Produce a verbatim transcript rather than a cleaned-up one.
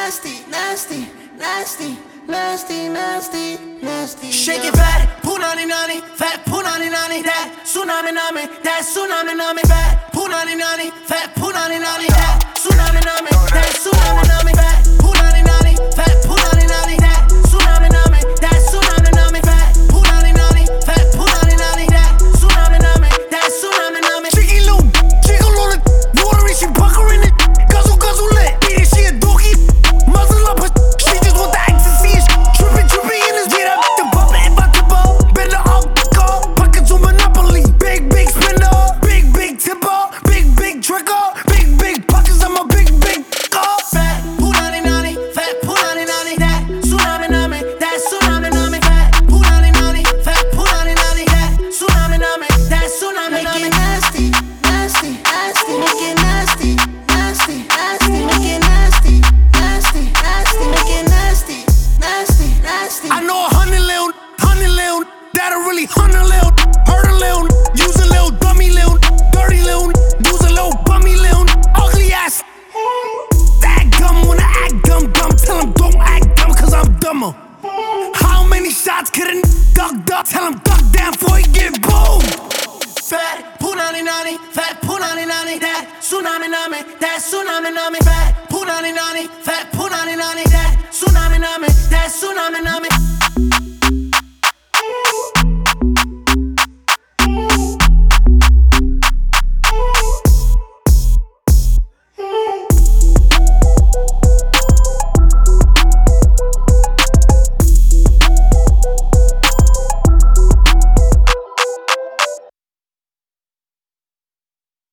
nasty, nasty, nasty, nasty, nasty, nasty. Shake it fat, punani nani, fat punani nani, that tsunami nami, that tsunami nami, fat punani nani, fat punani nani, that tsunami nami, that tsunami nami, fat punani nani, fat punani nani, that tsunami nami, that tsunami nami, fat punani nani, fat punani nani, that tsunami nami, that tsunami nami. Chicky Lou, jiggle on it, water and she puckering it, guzzle guzzle lit, eat it, she a doggy, muzzle up her, she just want the ecstasy, trippy trippy in his beat up, the puppet about to ball, bend the alcohol, pockets on Monopoly, big big spender, big big tipper, big big tricker, big big pockets, I'm a big big car. Fat punani nani, fat punani nani, that tsunami nami, that tsunami nami, fat punani nani, fat punani nani, that tsunami nami, that tsunami nami. Make it nasty, nasty, nasty, make it nasty, nasty, nasty, make it nasty, nasty, nasty, make it nasty, nasty, nasty. I know a hundred little, hundred little, that'll really hundred little, hurt a little, use a little dummy little, dirty little, use a little bummy little, ugly ass. That gum wanna act dumb, dumb, tell him don't act dumb cause I'm dumber. How many shots could a duck duck? Tell him duck down before he get boom. Fat punani nani, fat punani nani, that tsunami nami, that tsunami nami, fat punani nani, fat punani nani, that tsunami nami, that tsunami nami.